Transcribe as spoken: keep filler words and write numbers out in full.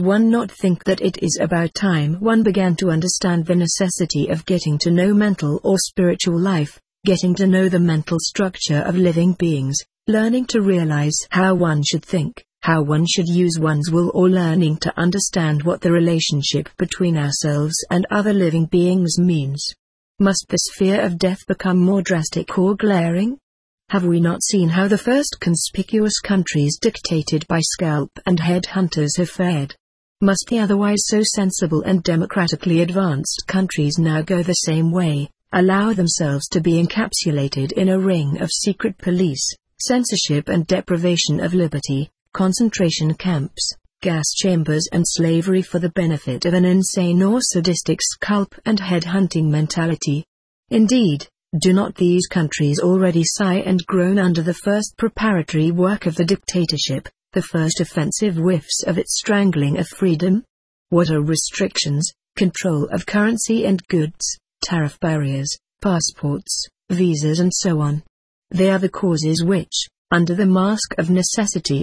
one not think that it is about time one began to understand the necessity of getting to know mental or spiritual life, getting to know the mental structure of living beings, learning to realize how one should think, how one should use one's will, or learning to understand what the relationship between ourselves and other living beings means? Must this fear of death become more drastic or glaring? Have we not seen how the first conspicuous countries dictated by scalp and head hunters have fared? Must the otherwise so sensible and democratically advanced countries now go the same way, allow themselves to be encapsulated in a ring of secret police, censorship and deprivation of liberty, concentration camps, gas chambers and slavery for the benefit of an insane or sadistic scalp and head hunting mentality? Indeed, do not these countries already sigh and groan under the first preparatory work of the dictatorship, the first offensive whiffs of its strangling of freedom? What are restrictions, control of currency and goods, tariff barriers, passports, visas and so on? They are the causes which, under the mask of necessity